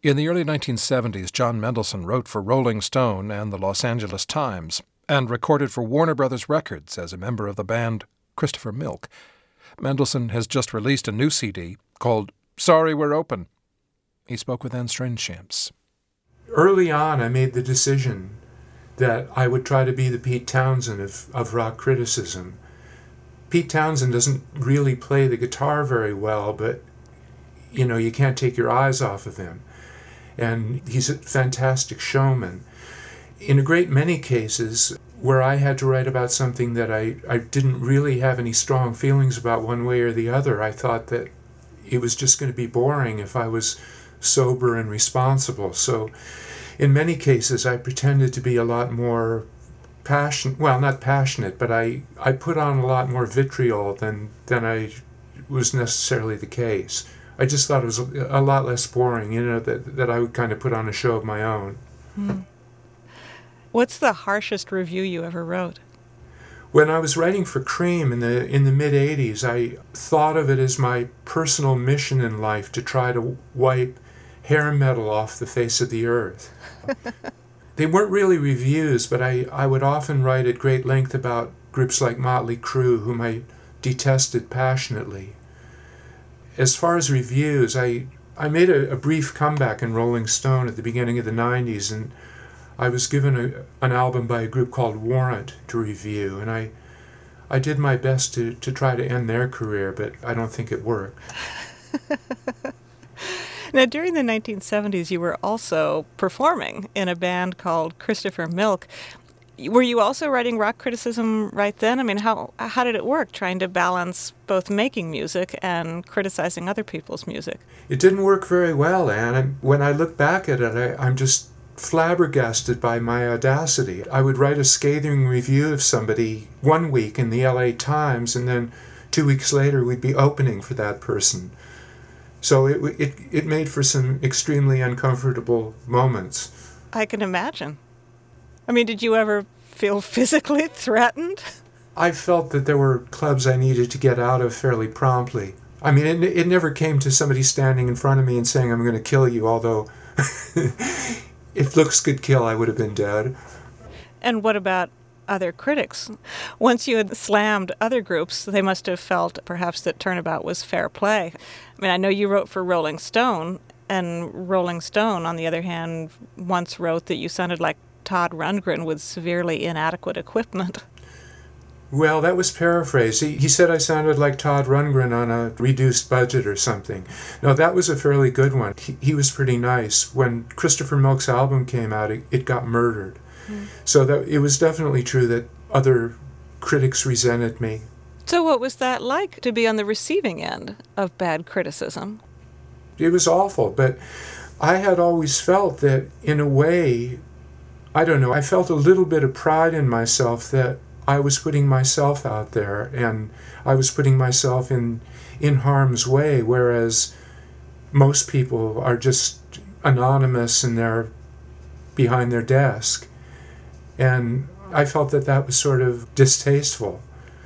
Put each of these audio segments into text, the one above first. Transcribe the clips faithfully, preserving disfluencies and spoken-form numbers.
In the early nineteen seventies, John Mendelsohn wrote for Rolling Stone and the Los Angeles Times, and recorded for Warner Brothers Records as a member of the band Christopher Milk. Mendelsohn has just released a new C D called Sorry We're Open. He spoke with Anne Strainchamps. Early on, I made the decision that I would try to be the Pete Townshend of, of rock criticism. Pete Townshend doesn't really play the guitar very well, but, you know, you can't take your eyes off of him. And he's a fantastic showman. In a great many cases where I had to write about something that I, I didn't really have any strong feelings about one way or the other, I thought that it was just going to be boring if I was sober and responsible. So in many cases I pretended to be a lot more passionate, well, not passionate, but I, I put on a lot more vitriol than, than I was necessarily the case. I just thought it was a, a lot less boring, you know, that, that I would kind of put on a show of my own. Hmm. What's the harshest review you ever wrote? When I was writing for Cream in the in the mid-eighties, I thought of it as my personal mission in life to try to wipe hair metal off the face of the earth. They weren't really reviews, but I, I would often write at great length about groups like Motley Crue, whom I detested passionately. As far as reviews, I, I made a, a brief comeback in Rolling Stone at the beginning of the nineties, and I was given a, an album by a group called Warrant to review, and I I did my best to, to try to end their career, but I don't think it worked. Now, during the nineteen seventies, you were also performing in a band called Christopher Milk. Were you also writing rock criticism right then? I mean, how how did it work, trying to balance both making music and criticizing other people's music? It didn't work very well, Anne. When I look back at it, I, I'm just flabbergasted by my audacity. I would write a scathing review of somebody one week in the L A Times, and then two weeks later we'd be opening for that person. So it it it made for some extremely uncomfortable moments. I can imagine. I mean, did you ever feel physically threatened? I felt that there were clubs I needed to get out of fairly promptly. I mean, it, it never came to somebody standing in front of me and saying, I'm going to kill you, although if looks could kill, I would have been dead. And what about other critics? Once you had slammed other groups, they must have felt perhaps that Turnabout was fair play. I mean, I know you wrote for Rolling Stone, and Rolling Stone, on the other hand, once wrote that you sounded like Todd Rundgren with severely inadequate equipment. Well, that was paraphrased. He, he said I sounded like Todd Rundgren on a reduced budget or something. No, that was a fairly good one. He, he was pretty nice. When Christopher Milk's album came out, it, it got murdered. Mm. So that it was definitely true that other critics resented me. So what was that like, to be on the receiving end of bad criticism? It was awful, but I had always felt that, in a way, I don't know, I felt a little bit of pride in myself that I was putting myself out there, and I was putting myself in in harm's way, whereas most people are just anonymous and they're behind their desk. And I felt that that was sort of distasteful.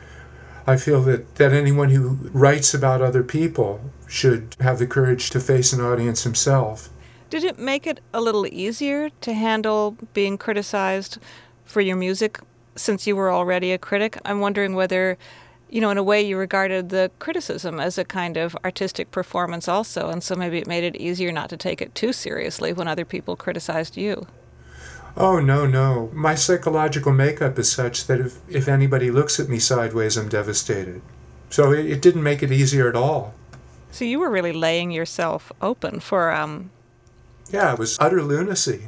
I feel that, that anyone who writes about other people should have the courage to face an audience himself. Did it make it a little easier to handle being criticized for your music since you were already a critic? I'm wondering whether, you know, in a way you regarded the criticism as a kind of artistic performance also, and so maybe it made it easier not to take it too seriously when other people criticized you. Oh, no, no. My psychological makeup is such that if, if anybody looks at me sideways, I'm devastated. So it, it didn't make it easier at all. So you were really laying yourself open for... um. Yeah, it was utter lunacy.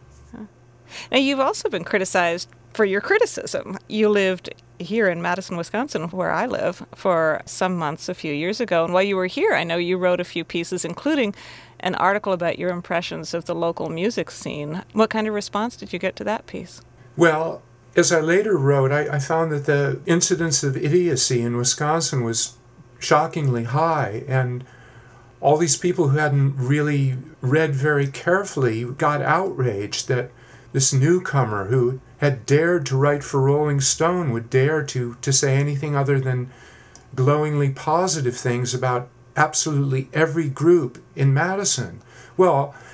Now, you've also been criticized for your criticism. You lived here in Madison, Wisconsin, where I live, for some months a few years ago. And while you were here, I know you wrote a few pieces, including an article about your impressions of the local music scene. What kind of response did you get to that piece? Well, as I later wrote, I, I found that the incidence of idiocy in Wisconsin was shockingly high, and all these people who hadn't really read very carefully got outraged that this newcomer who had dared to write for Rolling Stone would dare to, to say anything other than glowingly positive things about absolutely every group in Madison. Well,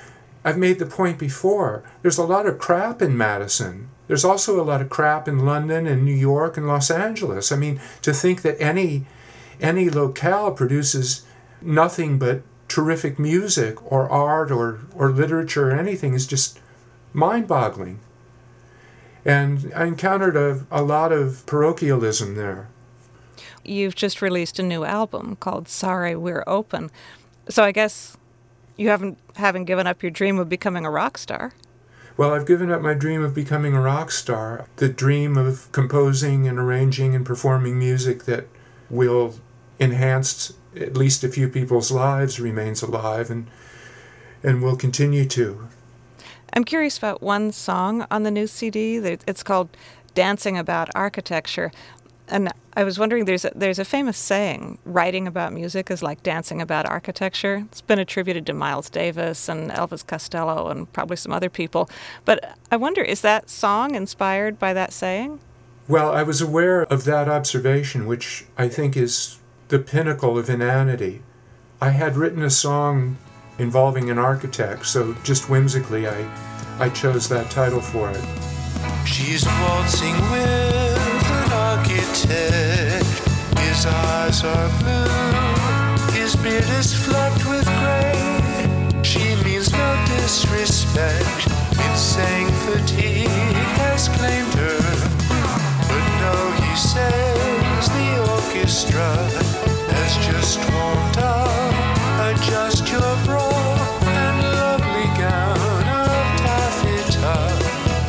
I've made the point before, there's a lot of crap in Madison. There's also a lot of crap in London and New York and Los Angeles. I mean, to think that any any locale produces nothing but terrific music or art or, or literature or anything is just mind-boggling. And I encountered a, a lot of parochialism there. You've just released a new album called Sorry, We're Open. So I guess you haven't haven't given up your dream of becoming a rock star. Well, I've given up my dream of becoming a rock star. The dream of composing and arranging and performing music that will enhance at least a few people's lives remains alive and and will continue to. I'm curious about one song on the new C D. It's called Dancing About Architecture. And I was wondering, there's a, there's a famous saying, writing about music is like dancing about architecture. It's been attributed to Miles Davis and Elvis Costello and probably some other people. But I wonder, is that song inspired by that saying? Well, I was aware of that observation, which I think is the pinnacle of inanity. I had written a song involving an architect, so just whimsically I, I chose that title for it. She's waltzing with an architect. His eyes are blue, his beard is flecked with gray. She means no disrespect, it's saying fatigue has claimed her. But no, he says the orchestra has just warmed up. Adjust your bra and lovely gown of taffeta.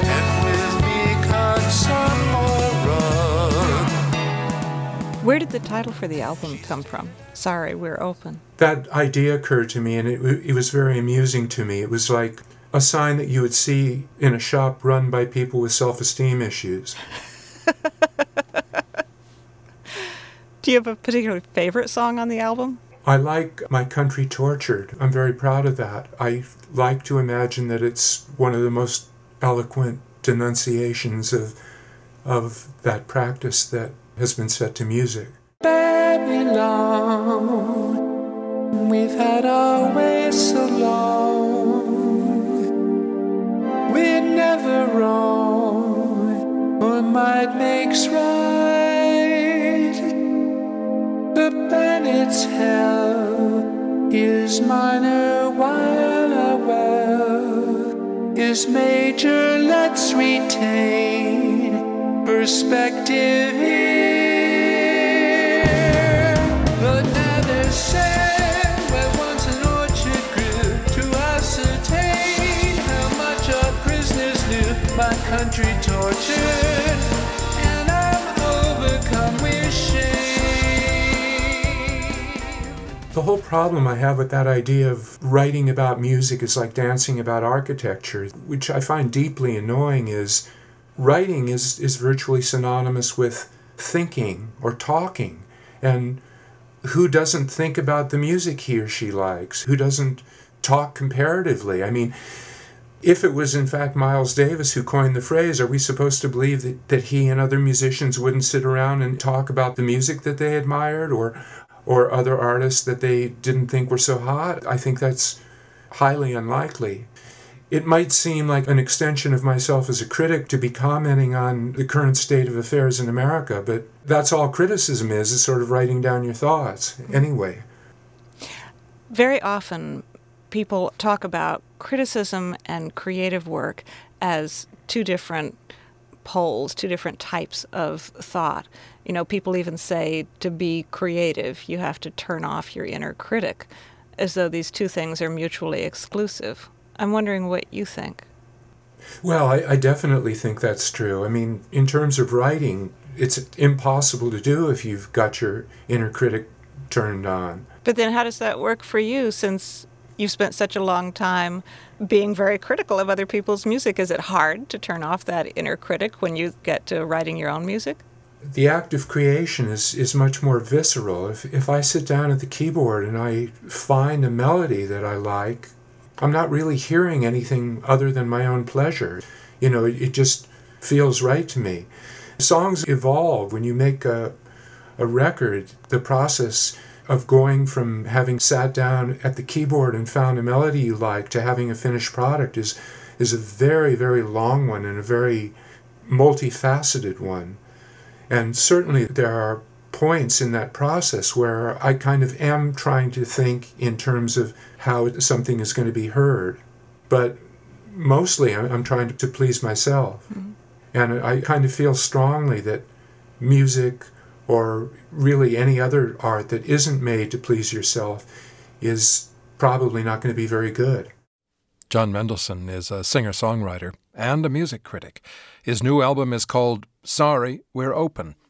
Where did the title for the album come from? Sorry, We're Open. That idea occurred to me, and it, it was very amusing to me. It was like a sign that you would see in a shop run by people with self-esteem issues. Do you have a particular favorite song on the album? I like My Country Tortured. I'm very proud of that. I like to imagine that it's one of the most eloquent denunciations of of that practice that has been set to music. Babylon, we've had our way so long. We're never wrong, or might makes right. The planet's hell is minor while our well is major. Let's retain perspective here. But now they're saying where once an orchard grew to ascertain how much our prisoners knew. My country tortured, and I'm overcome with shame. The whole problem I have with that idea of writing about music is like dancing about architecture, which I find deeply annoying, is writing is, is virtually synonymous with thinking or talking. And who doesn't think about the music he or she likes? Who doesn't talk comparatively? I mean, if it was in fact Miles Davis who coined the phrase, are we supposed to believe that, that he and other musicians wouldn't sit around and talk about the music that they admired or or other artists that they didn't think were so hot? I think that's highly unlikely. It might seem like an extension of myself as a critic to be commenting on the current state of affairs in America, but that's all criticism is, is sort of writing down your thoughts anyway. Very often people talk about criticism and creative work as two different poles, two different types of thought. You know, people even say to be creative, you have to turn off your inner critic, as though these two things are mutually exclusive. I'm wondering what you think. Well, I, I definitely think that's true. I mean, in terms of writing, it's impossible to do if you've got your inner critic turned on. But then how does that work for you, since you've spent such a long time being very critical of other people's music? Is it hard to turn off that inner critic when you get to writing your own music? The act of creation is, is much more visceral. If, if I sit down at the keyboard and I find a melody that I like, I'm not really hearing anything other than my own pleasure. You know, it, it just feels right to me. Songs evolve. When you make a, a record, the process of going from having sat down at the keyboard and found a melody you like to having a finished product is is a very, very long one and a very multifaceted one. And certainly there are points in that process where I kind of am trying to think in terms of how something is going to be heard. But mostly I'm trying to please myself. Mm-hmm. And I kind of feel strongly that music or really any other art that isn't made to please yourself is probably not going to be very good. John Mendelsohn is a singer-songwriter and a music critic. His new album is called Sorry, We're Open.